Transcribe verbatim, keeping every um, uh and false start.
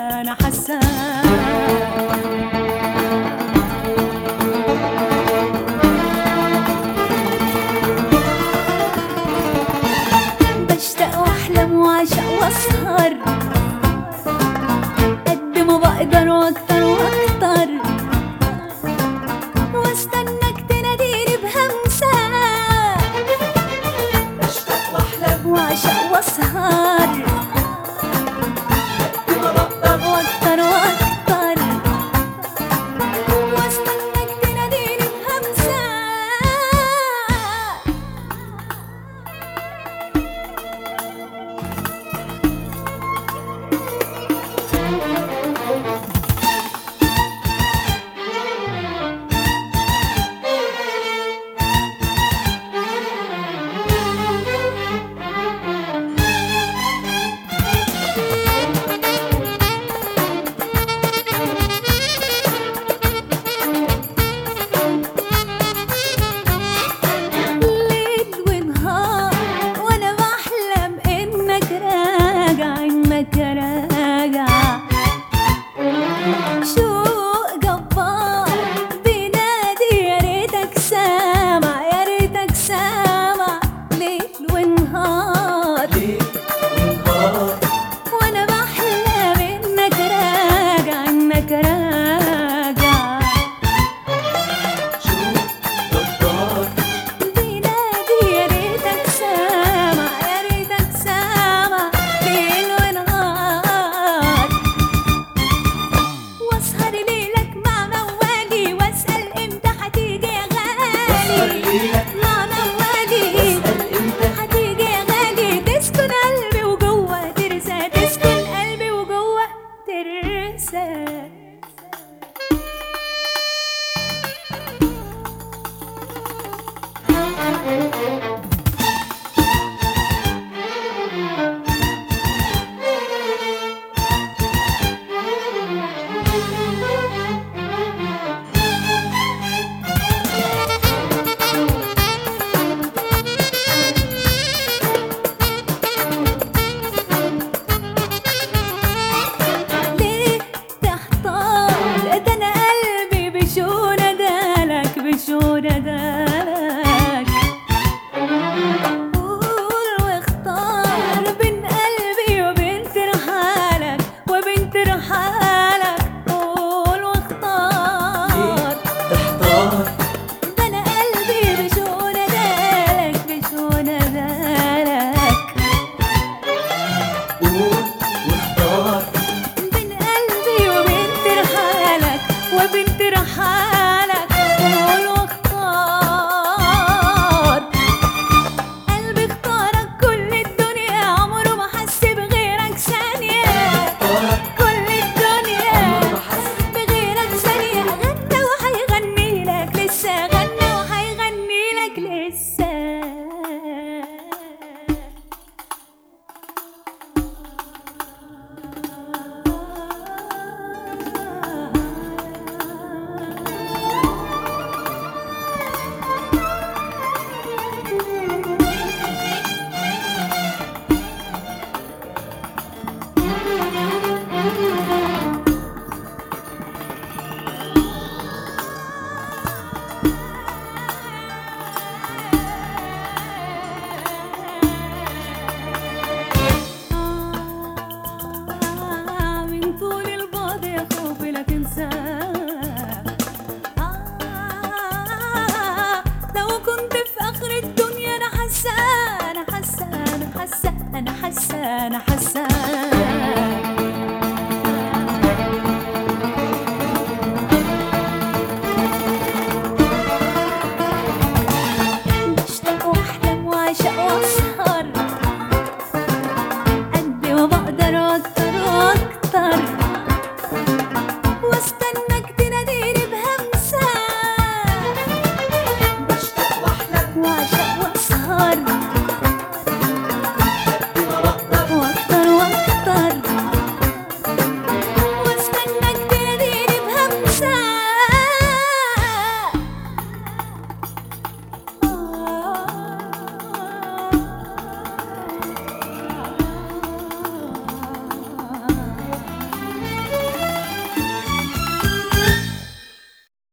انا حاساه. بشتاق واحلم واعشق واسهر قد ما بقدر واكتر واكتر، واستناك تناديني بهمسة. بشتاق واحلم واعشق واسهر قد ما بقدر واكتر واكتر، واستناك تناديني بهمسة. راجع شوق جبار بينادي، يا ريتك سامع يا ريتك سامع. ليل ونهار وانا بحلم انك راجع انك راجع. شوق جبار بينادي، يا ريتك سامع يا ريتك سامع. ليل ونهار واسهر ليلك مع موالي، واسأل امتى هتيجي يا غالي. مع موالي هتيجي يا غالي، تسكن قلبي وجوه ترسى، تسكن قلبي وجوه ترسى.